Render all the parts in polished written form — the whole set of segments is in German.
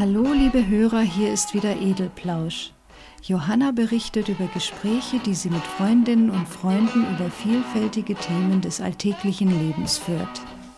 Hallo liebe Hörer, hier ist wieder Edelplausch. Johanna berichtet über Gespräche, die sie mit Freundinnen und Freunden über vielfältige Themen des alltäglichen Lebens führt.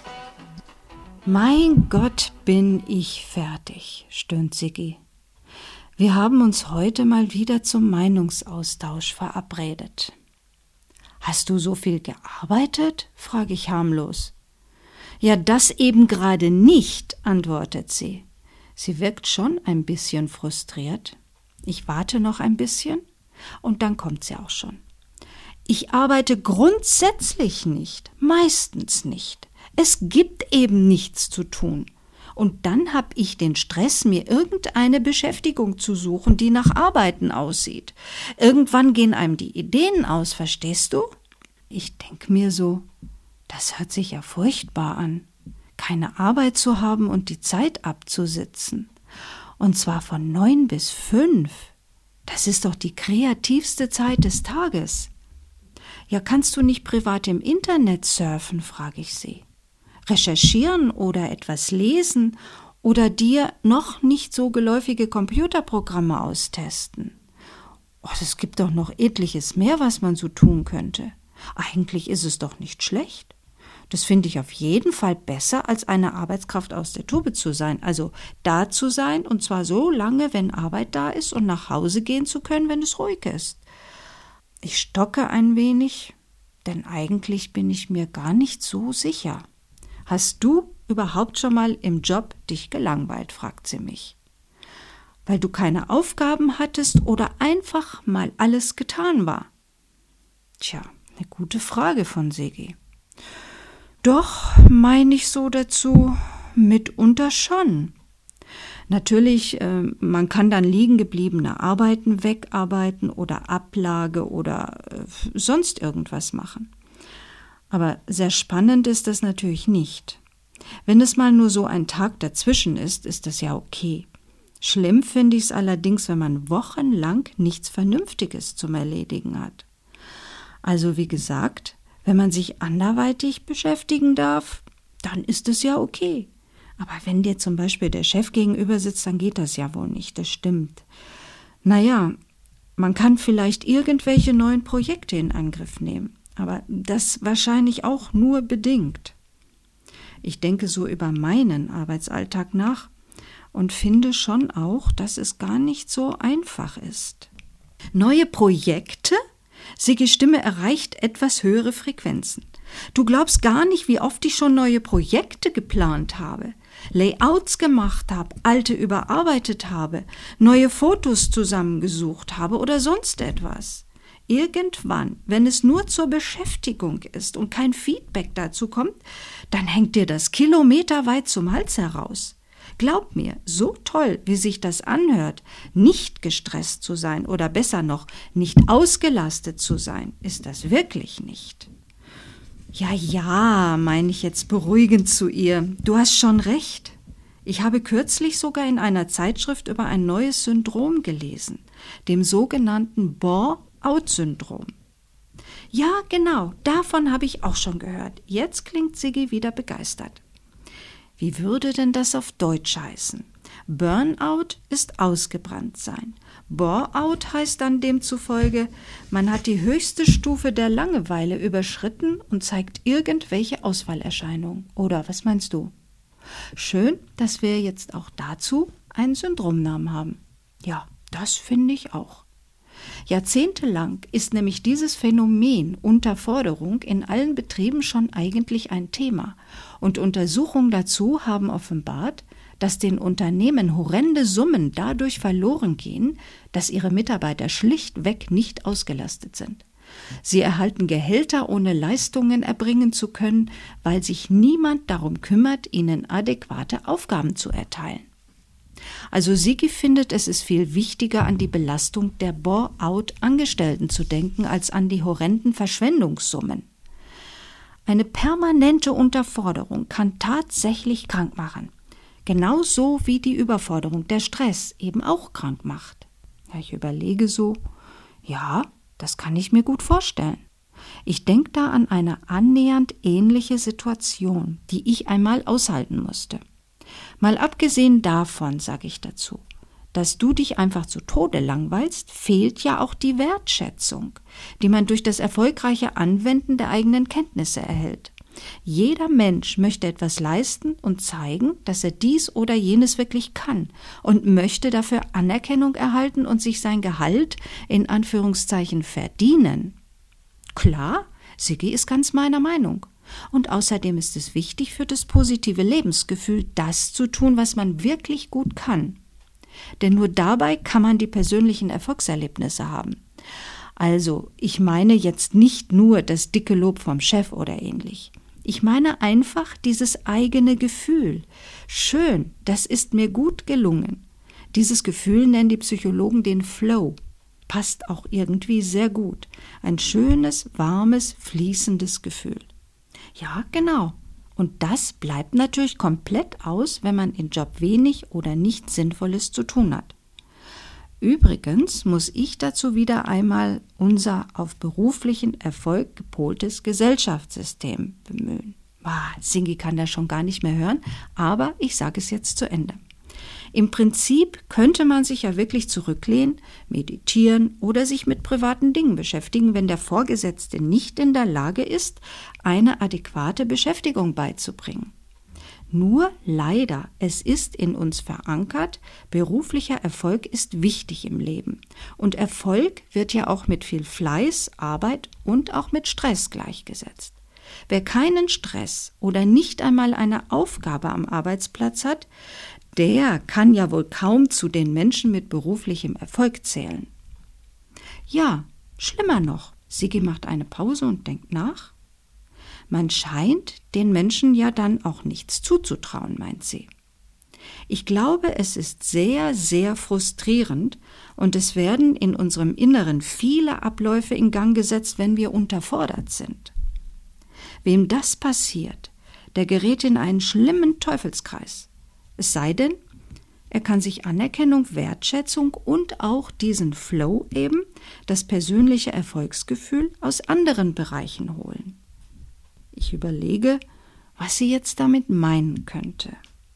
Mein Gott, bin ich fertig, stöhnt Siggi. Wir haben uns heute mal wieder zum Meinungsaustausch verabredet. Hast du so viel gearbeitet? Frage ich harmlos. Ja, das eben gerade nicht, antwortet sie. Sie wirkt schon ein bisschen frustriert. Ich warte noch ein bisschen und dann kommt sie auch schon. Ich arbeite grundsätzlich nicht, meistens nicht. Es gibt eben nichts zu tun. Und dann habe ich den Stress, mir irgendeine Beschäftigung zu suchen, die nach Arbeiten aussieht. Irgendwann gehen einem die Ideen aus, verstehst du? Ich denke mir so, das hört sich ja furchtbar an, keine Arbeit zu haben und die Zeit abzusitzen. Und zwar von 9 bis 5. Das ist doch die kreativste Zeit des Tages. Ja, kannst du nicht privat im Internet surfen, frage ich sie. Recherchieren oder etwas lesen oder dir noch nicht so geläufige Computerprogramme austesten. Oh, es gibt doch noch etliches mehr, was man so tun könnte. Eigentlich ist es doch nicht schlecht. Das finde ich auf jeden Fall besser, als eine Arbeitskraft aus der Tube zu sein. Also da zu sein, und zwar so lange, wenn Arbeit da ist, und nach Hause gehen zu können, wenn es ruhig ist. Ich stocke ein wenig, denn eigentlich bin ich mir gar nicht so sicher. Hast du überhaupt schon mal im Job dich gelangweilt, fragt sie mich. Weil du keine Aufgaben hattest oder einfach mal alles getan war? Tja, eine gute Frage von Siggi. Doch, meine ich so dazu, mitunter schon. Natürlich, man kann dann liegen gebliebene Arbeiten wegarbeiten oder Ablage oder sonst irgendwas machen. Aber sehr spannend ist das natürlich nicht. Wenn es mal nur so ein Tag dazwischen ist, ist das ja okay. Schlimm finde ich es allerdings, wenn man wochenlang nichts Vernünftiges zum Erledigen hat. Also wie gesagt, wenn man sich anderweitig beschäftigen darf, dann ist es ja okay. Aber wenn dir zum Beispiel der Chef gegenüber sitzt, dann geht das ja wohl nicht, das stimmt. Naja, man kann vielleicht irgendwelche neuen Projekte in Angriff nehmen, aber das wahrscheinlich auch nur bedingt. Ich denke so über meinen Arbeitsalltag nach und finde schon auch, dass es gar nicht so einfach ist. Neue Projekte? Sigis Stimme erreicht etwas höhere Frequenzen. Du glaubst gar nicht, wie oft ich schon neue Projekte geplant habe, Layouts gemacht habe, alte überarbeitet habe, neue Fotos zusammengesucht habe oder sonst etwas. Irgendwann, wenn es nur zur Beschäftigung ist und kein Feedback dazu kommt, dann hängt dir das kilometerweit zum Hals heraus. Glaub mir, so toll, wie sich das anhört, nicht gestresst zu sein oder besser noch, nicht ausgelastet zu sein, ist das wirklich nicht. Ja, meine ich jetzt beruhigend zu ihr, du hast schon recht. Ich habe kürzlich sogar in einer Zeitschrift über ein neues Syndrom gelesen, dem sogenannten Bore-out-Syndrom. Ja, genau, davon habe ich auch schon gehört. Jetzt klingt Siggi wieder begeistert. Wie würde denn das auf Deutsch heißen? Burnout ist ausgebrannt sein. Bore-out heißt dann demzufolge, man hat die höchste Stufe der Langeweile überschritten und zeigt irgendwelche Ausfallerscheinungen. Oder was meinst du? Schön, dass wir jetzt auch dazu einen Syndromnamen haben. Ja, das finde ich auch. Jahrzehntelang ist nämlich dieses Phänomen Unterforderung in allen Betrieben schon eigentlich ein Thema und Untersuchungen dazu haben offenbart, dass den Unternehmen horrende Summen dadurch verloren gehen, dass ihre Mitarbeiter schlichtweg nicht ausgelastet sind. Sie erhalten Gehälter, ohne Leistungen erbringen zu können, weil sich niemand darum kümmert, ihnen adäquate Aufgaben zu erteilen. Also Siggi findet, es ist viel wichtiger, an die Belastung der Bore-out-Angestellten zu denken, als an die horrenden Verschwendungssummen. Eine permanente Unterforderung kann tatsächlich krank machen. Genauso wie die Überforderung, der Stress eben auch krank macht. Ja, ich überlege so, ja, das kann ich mir gut vorstellen. Ich denke da an eine annähernd ähnliche Situation, die ich einmal aushalten musste. Mal abgesehen davon, sage ich dazu, dass du dich einfach zu Tode langweilst, fehlt ja auch die Wertschätzung, die man durch das erfolgreiche Anwenden der eigenen Kenntnisse erhält. Jeder Mensch möchte etwas leisten und zeigen, dass er dies oder jenes wirklich kann und möchte dafür Anerkennung erhalten und sich sein Gehalt in Anführungszeichen verdienen. Klar, Siggi ist ganz meiner Meinung. Und außerdem ist es wichtig für das positive Lebensgefühl, das zu tun, was man wirklich gut kann. Denn nur dabei kann man die persönlichen Erfolgserlebnisse haben. Also, ich meine jetzt nicht nur das dicke Lob vom Chef oder ähnlich. Ich meine einfach dieses eigene Gefühl. Schön, das ist mir gut gelungen. Dieses Gefühl nennen die Psychologen den Flow. Passt auch irgendwie sehr gut. Ein schönes, warmes, fließendes Gefühl. Ja, genau. Und das bleibt natürlich komplett aus, wenn man im Job wenig oder nichts Sinnvolles zu tun hat. Übrigens muss ich dazu wieder einmal unser auf beruflichen Erfolg gepoltes Gesellschaftssystem bemühen. Singi kann das schon gar nicht mehr hören, aber ich sage es jetzt zu Ende. Im Prinzip könnte man sich ja wirklich zurücklehnen, meditieren oder sich mit privaten Dingen beschäftigen, wenn der Vorgesetzte nicht in der Lage ist, eine adäquate Beschäftigung beizubringen. Nur leider, es ist in uns verankert, beruflicher Erfolg ist wichtig im Leben. Und Erfolg wird ja auch mit viel Fleiß, Arbeit und auch mit Stress gleichgesetzt. Wer keinen Stress oder nicht einmal eine Aufgabe am Arbeitsplatz hat, der kann ja wohl kaum zu den Menschen mit beruflichem Erfolg zählen. Ja, schlimmer noch, Siggi macht eine Pause und denkt nach. Man scheint den Menschen ja dann auch nichts zuzutrauen, meint sie. Ich glaube, es ist sehr, sehr frustrierend und es werden in unserem Inneren viele Abläufe in Gang gesetzt, wenn wir unterfordert sind. Wem das passiert, der gerät in einen schlimmen Teufelskreis. Es sei denn, er kann sich Anerkennung, Wertschätzung und auch diesen Flow eben, das persönliche Erfolgsgefühl aus anderen Bereichen holen. Ich überlege, was sie jetzt damit meinen könnte.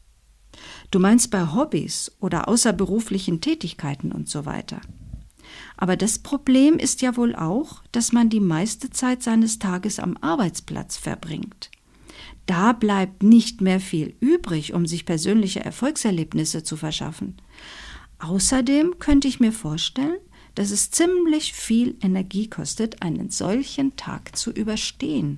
Du meinst bei Hobbys oder außerberuflichen Tätigkeiten und so weiter. Aber das Problem ist ja wohl auch, dass man die meiste Zeit seines Tages am Arbeitsplatz verbringt. Da bleibt nicht mehr viel übrig, um sich persönliche Erfolgserlebnisse zu verschaffen. Außerdem könnte ich mir vorstellen, dass es ziemlich viel Energie kostet, einen solchen Tag zu überstehen.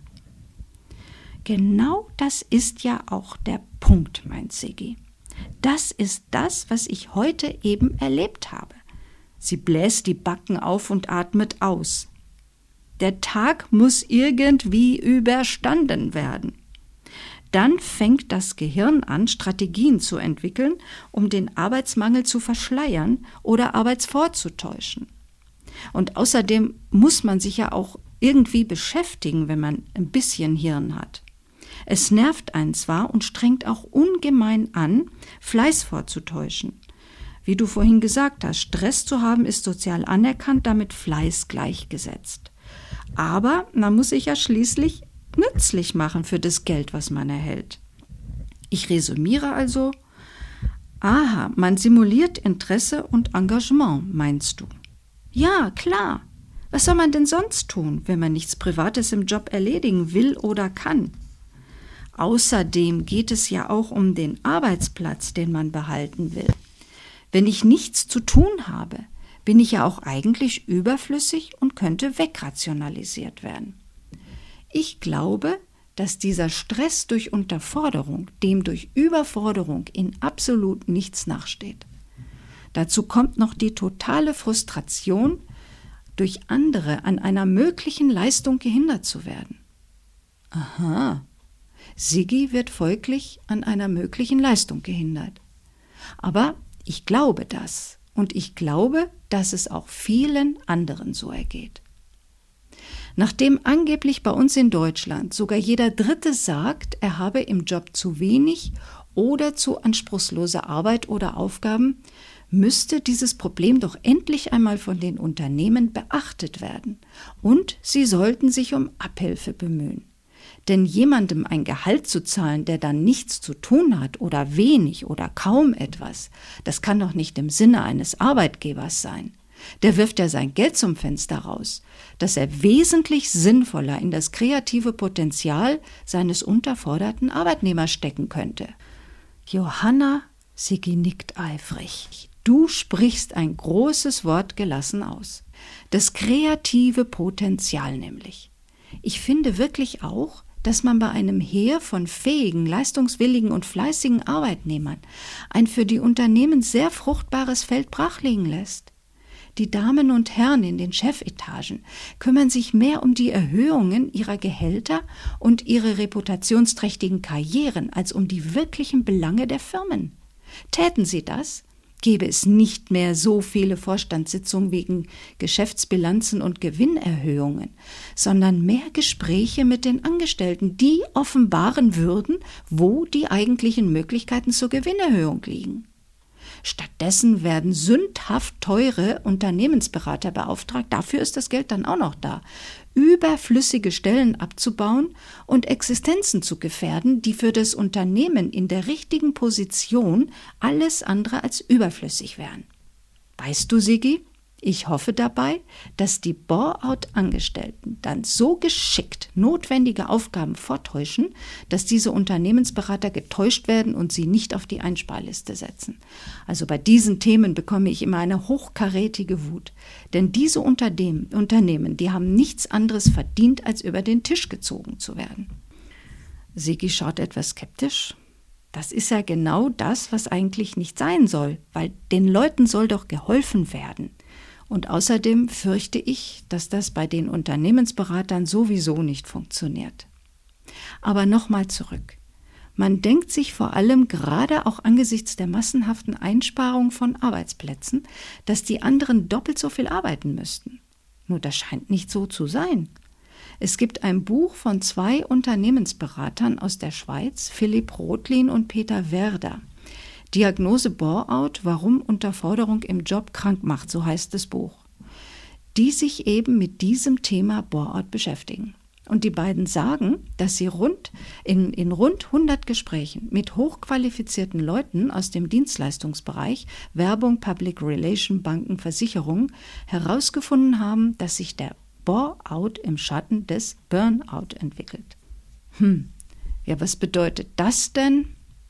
Genau das ist ja auch der Punkt, meint Siggi. Das ist das, was ich heute eben erlebt habe. Sie bläst die Backen auf und atmet aus. Der Tag muss irgendwie überstanden werden. Dann fängt das Gehirn an, Strategien zu entwickeln, um den Arbeitsmangel zu verschleiern oder Arbeit vorzutäuschen. Und außerdem muss man sich ja auch irgendwie beschäftigen, wenn man ein bisschen Hirn hat. Es nervt einen zwar und strengt auch ungemein an, Fleiß vorzutäuschen. Wie du vorhin gesagt hast, Stress zu haben ist sozial anerkannt, damit Fleiß gleichgesetzt. Aber man muss sich ja schließlich nützlich machen für das Geld, was man erhält. Ich resümiere also, man simuliert Interesse und Engagement, meinst du? Ja, klar. Was soll man denn sonst tun, wenn man nichts Privates im Job erledigen will oder kann? Außerdem geht es ja auch um den Arbeitsplatz, den man behalten will. Wenn ich nichts zu tun habe, bin ich ja auch eigentlich überflüssig und könnte wegrationalisiert werden. Ich glaube, dass dieser Stress durch Unterforderung dem durch Überforderung in absolut nichts nachsteht. Dazu kommt noch die totale Frustration, durch andere an einer möglichen Leistung gehindert zu werden. Aha. Siggi wird folglich an einer möglichen Leistung gehindert. Aber ich glaube das und ich glaube, dass es auch vielen anderen so ergeht. Nachdem angeblich bei uns in Deutschland sogar jeder Dritte sagt, er habe im Job zu wenig oder zu anspruchslose Arbeit oder Aufgaben, müsste dieses Problem doch endlich einmal von den Unternehmen beachtet werden und sie sollten sich um Abhilfe bemühen. Denn jemandem ein Gehalt zu zahlen, der dann nichts zu tun hat oder wenig oder kaum etwas, das kann doch nicht im Sinne eines Arbeitgebers sein. Der wirft ja sein Geld zum Fenster raus, das er wesentlich sinnvoller in das kreative Potenzial seines unterforderten Arbeitnehmers stecken könnte. Johanna, Siggi nickt eifrig. Du sprichst ein großes Wort gelassen aus. Das kreative Potenzial nämlich. Ich finde wirklich auch, dass man bei einem Heer von fähigen, leistungswilligen und fleißigen Arbeitnehmern ein für die Unternehmen sehr fruchtbares Feld brachlegen lässt. Die Damen und Herren in den Chefetagen kümmern sich mehr um die Erhöhungen ihrer Gehälter und ihre reputationsträchtigen Karrieren als um die wirklichen Belange der Firmen. Täten sie das, gäbe es nicht mehr so viele Vorstandssitzungen wegen Geschäftsbilanzen und Gewinnerhöhungen, sondern mehr Gespräche mit den Angestellten, die offenbaren würden, wo die eigentlichen Möglichkeiten zur Gewinnerhöhung liegen. Stattdessen werden sündhaft teure Unternehmensberater beauftragt, dafür ist das Geld dann auch noch da, überflüssige Stellen abzubauen und Existenzen zu gefährden, die für das Unternehmen in der richtigen Position alles andere als überflüssig wären. Weißt du, Siggi, ich hoffe dabei, dass die Bore-out-Angestellten dann so geschickt notwendige Aufgaben vortäuschen, dass diese Unternehmensberater getäuscht werden und sie nicht auf die Einsparliste setzen. Also bei diesen Themen bekomme ich immer eine hochkarätige Wut. Denn diese Unternehmen, die haben nichts anderes verdient, als über den Tisch gezogen zu werden. Siggi schaut etwas skeptisch. Das ist ja genau das, was eigentlich nicht sein soll, weil den Leuten soll doch geholfen werden. Und außerdem fürchte ich, dass das bei den Unternehmensberatern sowieso nicht funktioniert. Aber nochmal zurück. Man denkt sich vor allem gerade auch angesichts der massenhaften Einsparung von Arbeitsplätzen, dass die anderen doppelt so viel arbeiten müssten. Nur das scheint nicht so zu sein. Es gibt ein Buch von 2 Unternehmensberatern aus der Schweiz, Philipp Rothlin und Peter Werder. Diagnose Bore-out, warum Unterforderung im Job krank macht, so heißt das Buch, die sich eben mit diesem Thema Bore-out beschäftigen. Und die beiden sagen, dass sie in rund 100 Gesprächen mit hochqualifizierten Leuten aus dem Dienstleistungsbereich, Werbung, Public Relation, Banken, Versicherungen, herausgefunden haben, dass sich der Bore-out im Schatten des Burnout entwickelt. Ja, was bedeutet das denn?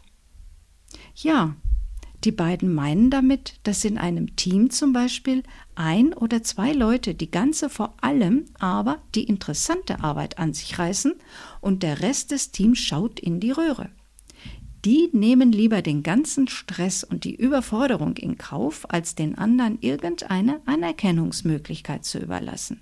Ja, die beiden meinen damit, dass in einem Team zum Beispiel 1 oder 2 Leute die ganze, vor allem aber die interessante Arbeit an sich reißen und der Rest des Teams schaut in die Röhre. Die nehmen lieber den ganzen Stress und die Überforderung in Kauf, als den anderen irgendeine Anerkennungsmöglichkeit zu überlassen.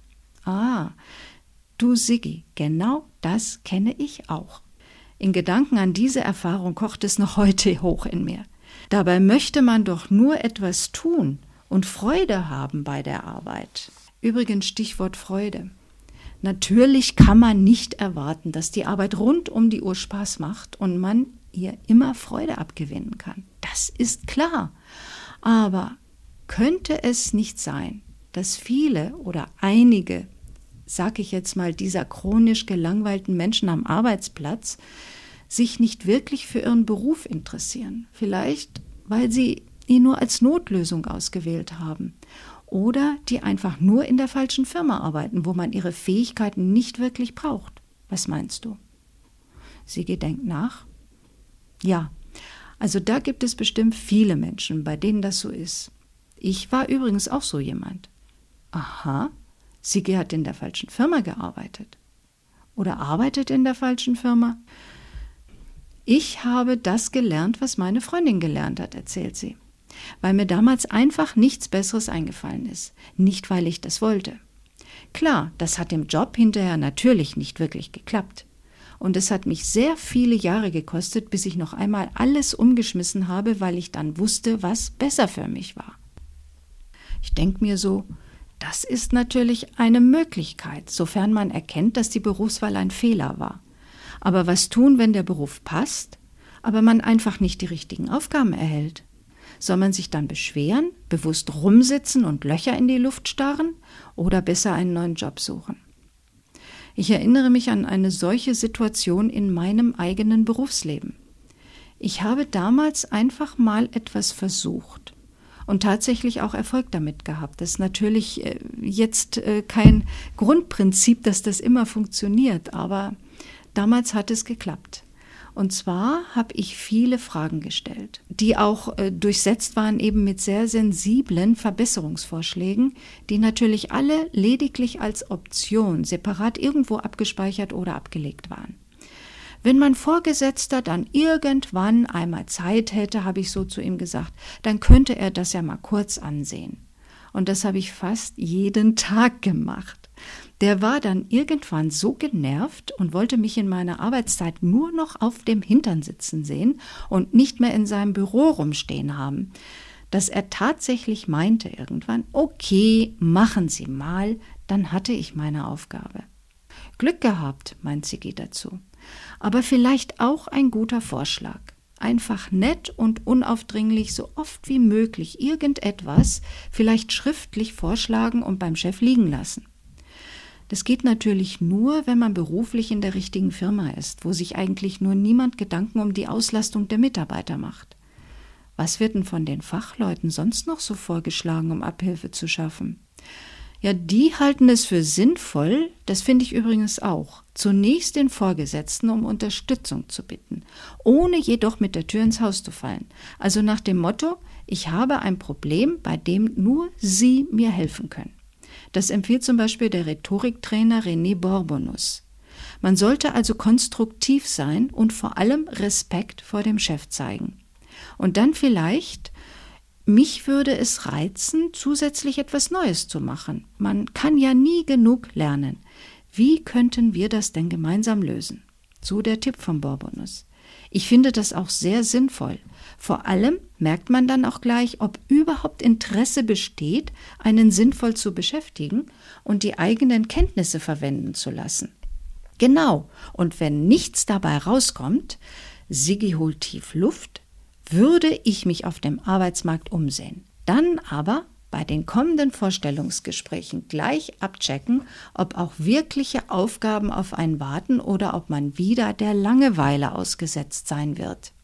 Du Siggi, genau das kenne ich auch. In Gedanken an diese Erfahrung kocht es noch heute hoch in mir. Dabei möchte man doch nur etwas tun und Freude haben bei der Arbeit. Übrigens Stichwort Freude. Natürlich kann man nicht erwarten, dass die Arbeit rund um die Uhr Spaß macht und man ihr immer Freude abgewinnen kann. Das ist klar. Aber könnte es nicht sein, dass viele oder einige, sag ich jetzt mal, dieser chronisch gelangweilten Menschen am Arbeitsplatz sich nicht wirklich für ihren Beruf interessieren. Vielleicht, weil sie ihn nur als Notlösung ausgewählt haben. Oder die einfach nur in der falschen Firma arbeiten, wo man ihre Fähigkeiten nicht wirklich braucht. Was meinst du? Siggi denkt nach. Ja, also da gibt es bestimmt viele Menschen, bei denen das so ist. Ich war übrigens auch so jemand. Aha, Siggi hat in der falschen Firma gearbeitet. Oder arbeitet in der falschen Firma? Ich habe das gelernt, was meine Freundin gelernt hat, erzählt sie. Weil mir damals einfach nichts Besseres eingefallen ist. Nicht, weil ich das wollte. Klar, das hat im Job hinterher natürlich nicht wirklich geklappt. Und es hat mich sehr viele Jahre gekostet, bis ich noch einmal alles umgeschmissen habe, weil ich dann wusste, was besser für mich war. Ich denke mir so, das ist natürlich eine Möglichkeit, sofern man erkennt, dass die Berufswahl ein Fehler war. Aber was tun, wenn der Beruf passt, aber man einfach nicht die richtigen Aufgaben erhält? Soll man sich dann beschweren, bewusst rumsitzen und Löcher in die Luft starren oder besser einen neuen Job suchen? Ich erinnere mich an eine solche Situation in meinem eigenen Berufsleben. Ich habe damals einfach mal etwas versucht und tatsächlich auch Erfolg damit gehabt. Das ist natürlich jetzt kein Grundprinzip, dass das immer funktioniert, aber damals hat es geklappt. Und zwar habe ich viele Fragen gestellt, die auch durchsetzt waren eben mit sehr sensiblen Verbesserungsvorschlägen, die natürlich alle lediglich als Option separat irgendwo abgespeichert oder abgelegt waren. Wenn mein Vorgesetzter dann irgendwann einmal Zeit hätte, habe ich so zu ihm gesagt, dann könnte er das ja mal kurz ansehen. Und das habe ich fast jeden Tag gemacht. Der war dann irgendwann so genervt und wollte mich in meiner Arbeitszeit nur noch auf dem Hintern sitzen sehen und nicht mehr in seinem Büro rumstehen haben, dass er tatsächlich meinte irgendwann, okay, machen Sie mal, dann hatte ich meine Aufgabe. Glück gehabt, meint Ziggy dazu. Aber vielleicht auch ein guter Vorschlag. Einfach nett und unaufdringlich so oft wie möglich irgendetwas, vielleicht schriftlich vorschlagen und beim Chef liegen lassen. Das geht natürlich nur, wenn man beruflich in der richtigen Firma ist, wo sich eigentlich nur niemand Gedanken um die Auslastung der Mitarbeiter macht. Was wird denn von den Fachleuten sonst noch so vorgeschlagen, um Abhilfe zu schaffen? Ja, die halten es für sinnvoll, das finde ich übrigens auch, zunächst den Vorgesetzten um Unterstützung zu bitten, ohne jedoch mit der Tür ins Haus zu fallen. Also nach dem Motto, ich habe ein Problem, bei dem nur Sie mir helfen können. Das empfiehlt zum Beispiel der Rhetoriktrainer René Bourbonus. Man sollte also konstruktiv sein und vor allem Respekt vor dem Chef zeigen. Und dann vielleicht, mich würde es reizen, zusätzlich etwas Neues zu machen. Man kann ja nie genug lernen. Wie könnten wir das denn gemeinsam lösen? So der Tipp von Bourbonus. Ich finde das auch sehr sinnvoll. Vor allem merkt man dann auch gleich, ob überhaupt Interesse besteht, einen sinnvoll zu beschäftigen und die eigenen Kenntnisse verwenden zu lassen. Genau, und wenn nichts dabei rauskommt, Ziggy holt tief Luft, würde ich mich auf dem Arbeitsmarkt umsehen. Dann aber bei den kommenden Vorstellungsgesprächen gleich abchecken, ob auch wirkliche Aufgaben auf einen warten oder ob man wieder der Langeweile ausgesetzt sein wird.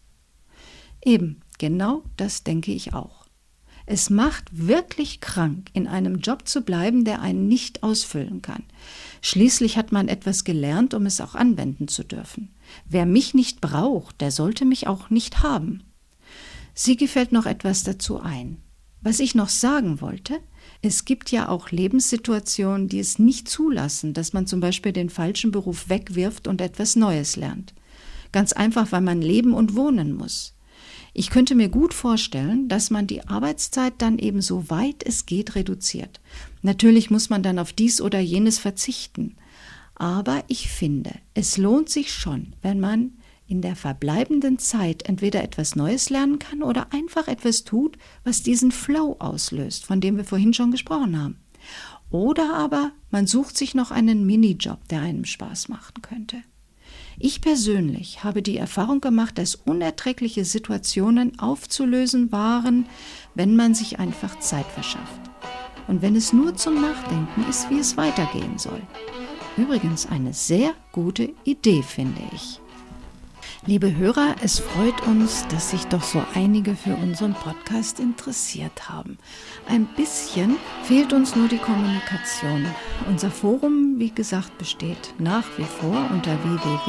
Eben, genau das denke ich auch. Es macht wirklich krank, in einem Job zu bleiben, der einen nicht ausfüllen kann. Schließlich hat man etwas gelernt, um es auch anwenden zu dürfen. Wer mich nicht braucht, der sollte mich auch nicht haben. Ziggy fällt noch etwas dazu ein. Was ich noch sagen wollte, es gibt ja auch Lebenssituationen, die es nicht zulassen, dass man zum Beispiel den falschen Beruf wegwirft und etwas Neues lernt. Ganz einfach, weil man leben und wohnen muss. Ich könnte mir gut vorstellen, dass man die Arbeitszeit dann eben so weit es geht reduziert. Natürlich muss man dann auf dies oder jenes verzichten. Aber ich finde, es lohnt sich schon, wenn man in der verbleibenden Zeit entweder etwas Neues lernen kann oder einfach etwas tut, was diesen Flow auslöst, von dem wir vorhin schon gesprochen haben. Oder aber man sucht sich noch einen Minijob, der einem Spaß machen könnte. Ich persönlich habe die Erfahrung gemacht, dass unerträgliche Situationen aufzulösen waren, wenn man sich einfach Zeit verschafft. Und wenn es nur zum Nachdenken ist, wie es weitergehen soll. Übrigens eine sehr gute Idee, finde ich. Liebe Hörer, es freut uns, dass sich doch so einige für unseren Podcast interessiert haben. Ein bisschen fehlt uns nur die Kommunikation. Unser Forum, wie gesagt, besteht nach wie vor unter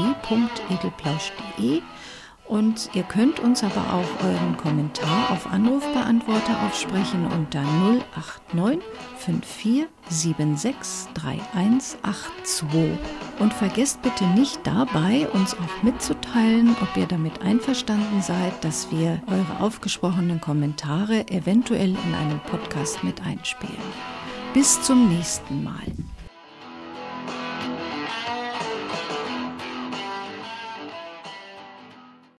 www.edelplausch.de und ihr könnt uns aber auch euren Kommentar auf Anrufbeantworter aufsprechen unter 089 5476 3182. Und vergesst bitte nicht dabei, uns auch mitzuteilen, ob ihr damit einverstanden seid, dass wir eure aufgesprochenen Kommentare eventuell in einem Podcast mit einspielen. Bis zum nächsten Mal.